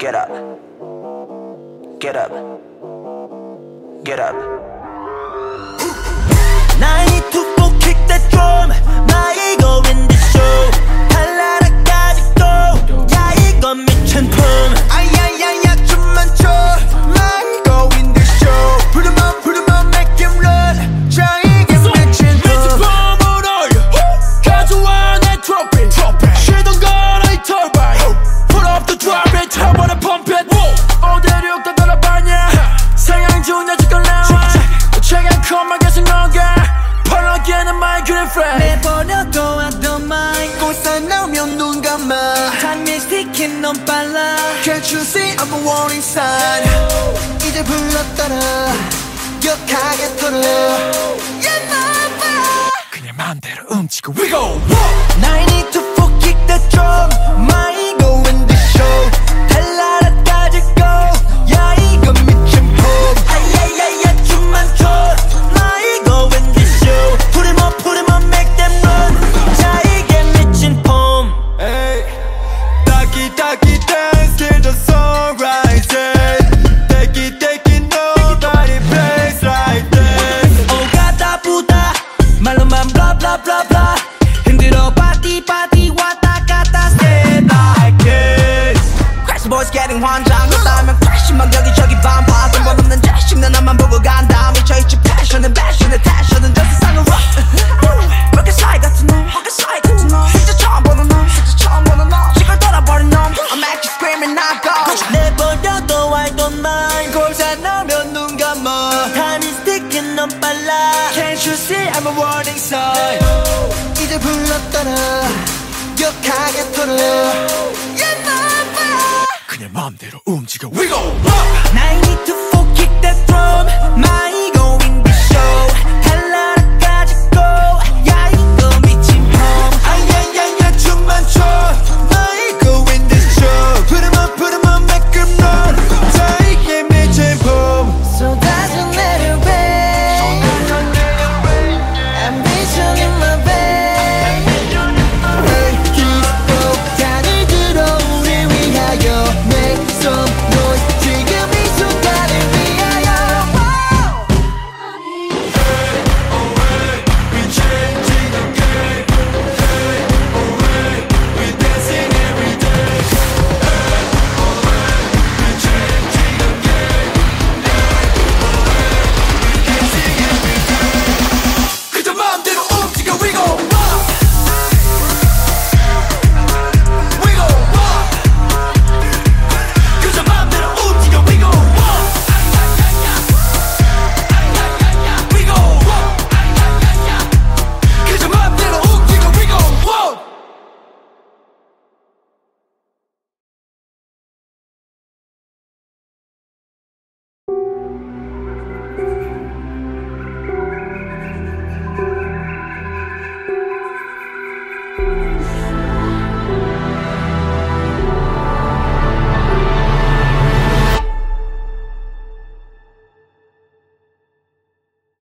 Get up. Get up. Get up. I need to go kick that drum. 나 이거 in the show. 달라라 가지고. 야 이건 미친 품. 아야야야 춤만 춰. 나 이거 in the show. Put 'em on, make him run. 자 이게 미친 품. 미친 품을 올려. 가져와 내 트로피. 쉬던 건 I turbo. Put up the drop it. I wanna pump it. 어디로 또 돌아봤냐. 상향 좋은 여지껏 나와. 최강 컴만 계속 너가 펄럭이는 my good friend. 내버려둬 I don't mind. 꽃사 나오면 눈 감아. Time is ticking 넌 빨라. Can't you see I'm a warning sign. 이제 불렀더라 격하게 털어. Yeah mama. 그냥 맘대로 움직여 We go. Now I need to full kick the drum. My ego in the show. 달라라 가지고. 야 이거 미친 폼. 아야야야 춤만 춰. 나 이거 in the show. Put 'em on, make them run. 자 이게 미친 폼. Hey. Taki dance till the sunrise. Take it nobody plays like this. 오가다 부다 말로만 blah blah blah blah. 힘들어 party 왔다 갔다 stay like this. Crazy boys getting 환장. 그렇다면 crash만 여기저기 반파. 근본 없는 자식 난 나만 보고 간다. 미쳐있지 passion은 passion은 저 세상은 rock. 그렇게 사이 같은 놈 진짜 처음 보는 놈 지걸 돌아버린 놈 I'm actually screaming I go. 내버려둬 I don't mind. 골사 나오면 눈 감아. Time is ticking 넌 빨라. Can't you see I'm a warning sign. 이제 불렀더라 격하게 털어. Yeah mama. 그냥 맘대로 움직여 We go. Now I need to full kick that drum. My ego in the